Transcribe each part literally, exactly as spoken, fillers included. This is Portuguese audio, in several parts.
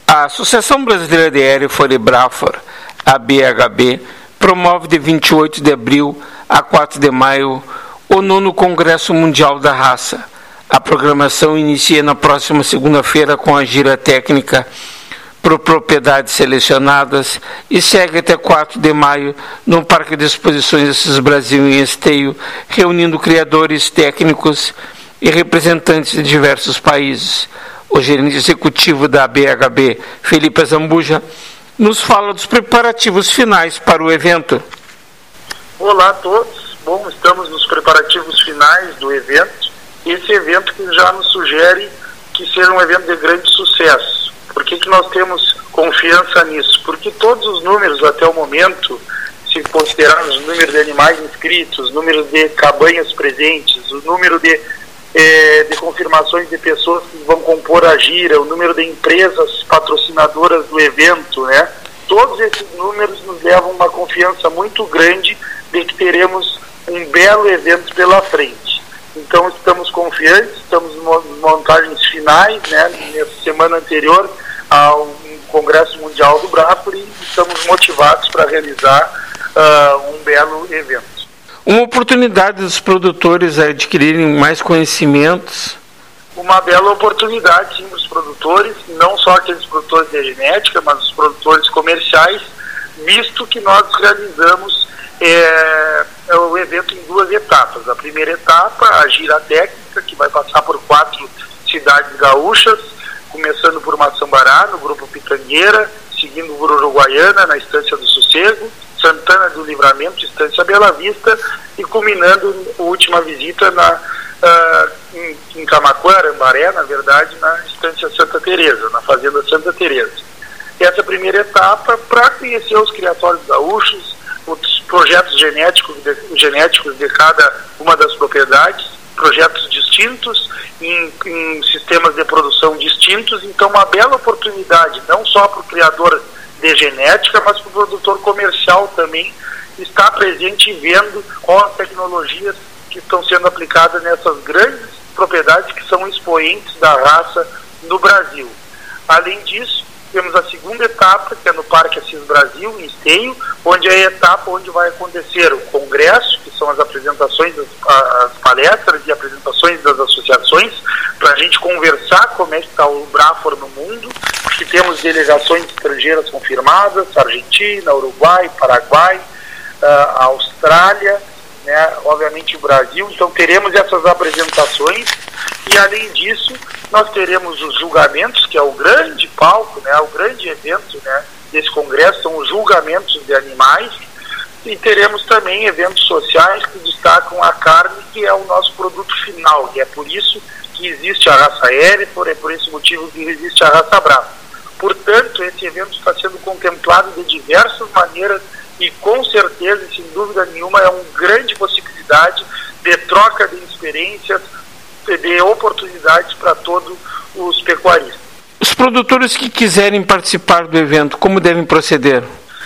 A Associação Brasileira de Hereford e Braford, a B H B, promove de vinte e oito de abril a quatro de maio o nono Congresso Mundial da Raça. A programação inicia na próxima segunda-feira com a gira técnica por propriedades selecionadas e segue até quatro de maio no Parque de Exposições Assis Brasil em Esteio, reunindo criadores técnicos e representantes de diversos países. O gerente executivo da B H B, Felipe Zambuja, nos fala dos preparativos finais para o evento. Olá a todos. Bom, estamos nos preparativos finais do evento. Esse evento que já nos sugere que seja um evento de grande sucesso. Por que que nós temos confiança nisso? Porque todos os números até o momento, se considerarmos o número de animais inscritos, o número de cabanhas presentes, o número de É, de confirmações de pessoas que vão compor a gira, o número de empresas patrocinadoras do evento, né? Todos esses números nos levam uma confiança muito grande de que teremos um belo evento pela frente. Então estamos confiantes, estamos em montagens finais, né? Nessa semana anterior ao Congresso Mundial do Braford, e estamos motivados para realizar uh, um belo evento. Uma oportunidade dos produtores a adquirirem mais conhecimentos. Uma bela oportunidade, sim, para os produtores, não só aqueles produtores de genética, mas os produtores comerciais, visto que nós realizamos é, o evento em duas etapas. A primeira etapa, a gira técnica, que vai passar por quatro cidades gaúchas, começando por Maçambará, no Grupo Pitangueira, seguindo por Uruguaiana, na Estância do Sossego, Santana do Livramento, Estância Bela Vista, e culminando a última visita na, uh, em, em Camaquã, Arambaré, na verdade, na Estância Santa Teresa, na Fazenda Santa Teresa. Essa primeira etapa, para conhecer os criatórios gaúchos, os projetos genéticos de, genéticos de cada uma das propriedades, projetos distintos, em, em sistemas de produção distintos. Então, uma bela oportunidade, não só para o criador de genética, mas para o produtor comercial também está presente e vendo quais as tecnologias que estão sendo aplicadas nessas grandes propriedades que são expoentes da raça no Brasil. Além disso, temos a segunda etapa, que é no Parque Assis Brasil, em Esteio, onde é a etapa onde vai acontecer o congresso, que são as apresentações, as, as palestras e apresentações das associações, para a gente conversar como é que está o Braford no mundo, que temos delegações estrangeiras confirmadas, Argentina, Uruguai, Paraguai, uh, Austrália, né, obviamente o Brasil. Então teremos essas apresentações e, além disso, nós teremos os julgamentos, que é o grande palco, né, o grande evento, né, desse congresso, são os julgamentos de animais, e teremos também eventos sociais que destacam a carne, que é o nosso produto final, e é por isso que existe a raça Hereford, é por esse motivo que existe a raça Braford. Portanto, esse evento está sendo contemplado de diversas maneiras e, com certeza, sem dúvida nenhuma, é uma grande possibilidade de troca de experiências, de oportunidades para todos os pecuaristas. Os produtores que quiserem participar do evento, como devem proceder?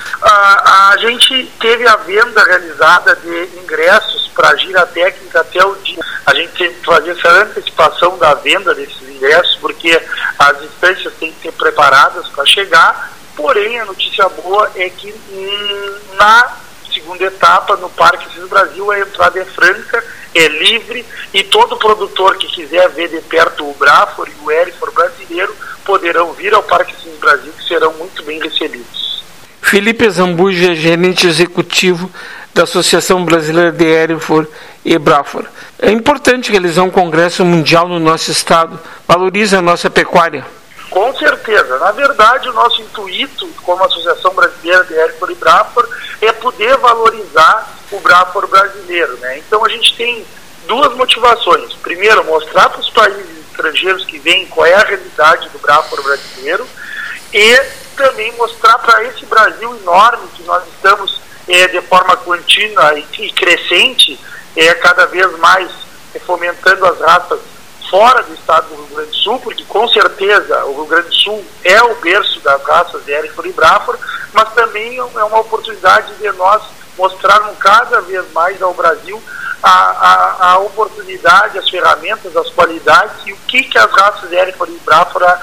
A, a gente teve a venda realizada de ingressos para a gira técnica até o dia. A gente teve que fazer essa antecipação da venda desses ingressos, porque as instâncias têm que ser preparadas para chegar. Porém, a notícia boa é que hum, na segunda etapa, no Parque Assis Brasil, a entrada é franca, é livre, e todo produtor que quiser ver de perto o Braford e o Hereford brasileiro poderão vir ao Parque Assis Brasil, que serão muito bem recebidos. Felipe Zambuja, gerente executivo da Associação Brasileira de Hereford e Braford. É importante realizar um congresso mundial no nosso estado, valoriza a nossa pecuária. Com certeza. Na verdade, o nosso intuito como Associação Brasileira de Hereford e Braford é poder valorizar o Braford brasileiro, né? Então a gente tem duas motivações. Primeiro, mostrar para os países estrangeiros que vêm qual é a realidade do Braford brasileiro, e também mostrar para esse Brasil enorme que nós estamos é, de forma contínua e, e crescente, é, cada vez mais é, fomentando as raças fora do estado do Rio Grande do Sul, porque com certeza o Rio Grande do Sul é o berço das raças de Hereford e Braford, mas também é uma oportunidade de nós mostrarmos cada vez mais ao Brasil a, a, a oportunidade, as ferramentas, as qualidades e o que, que as raças Hereford e Braford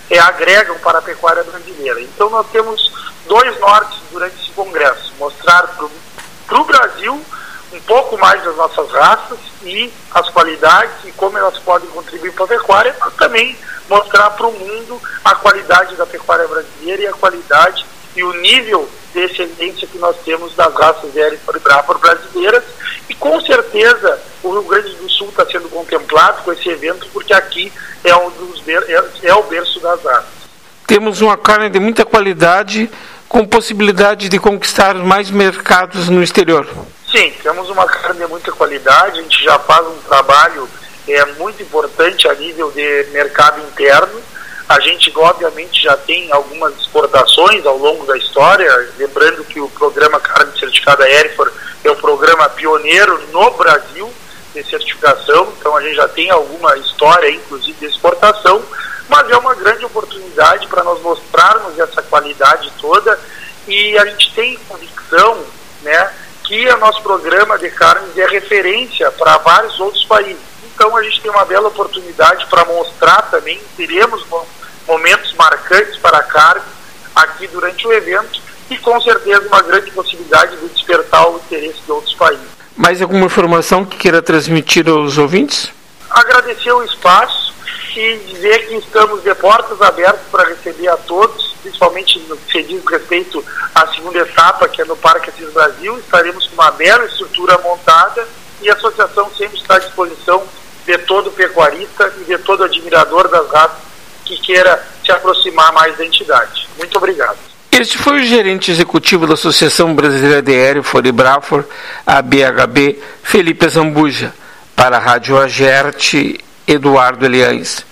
é, agregam para a pecuária brasileira. Então nós temos dois nortes durante esse congresso: mostrar para o Brasil um pouco mais das nossas raças e as qualidades e como elas podem contribuir para a pecuária, mas também mostrar para o mundo a qualidade da pecuária brasileira e a qualidade e o nível de excelência que nós temos das raças Hereford e Braford brasileiras. E com certeza o Rio Grande do Sul está sendo contemplado com esse evento, porque aqui é, um dos ber- é, é o berço das raças. Temos uma carne de muita qualidade, com possibilidade de conquistar mais mercados no exterior. Sim, temos uma carne de muita qualidade, a gente já faz um trabalho é, muito importante a nível de mercado interno. A gente, obviamente, já tem algumas exportações ao longo da história, lembrando que o programa Carne Certificada Hereford é o programa pioneiro no Brasil de certificação, então a gente já tem alguma história, inclusive, de exportação, mas é uma grande oportunidade para nós mostrarmos essa qualidade toda, e a gente tem convicção, né, que o nosso programa de carnes é referência para vários outros países. Então a gente tem uma bela oportunidade para mostrar também, teremos momentos marcantes para a carne aqui durante o evento, e com certeza uma grande possibilidade de despertar o interesse de outros países. Mais alguma informação que queira transmitir aos ouvintes? Agradecer o espaço e dizer que estamos de portas abertas para receber a todos, principalmente no que se diz respeito à segunda etapa, que é no Parque Assis Brasil. Estaremos com uma bela estrutura montada e a associação sempre está à disposição de todo pecuarista e de todo admirador das raças que queira se aproximar mais da entidade. Muito obrigado. Este foi o gerente executivo da Associação Brasileira de Hereford e Braford, a B H B, Felipe Zambuja. Para a Rádio Agerte, Eduardo Eliães.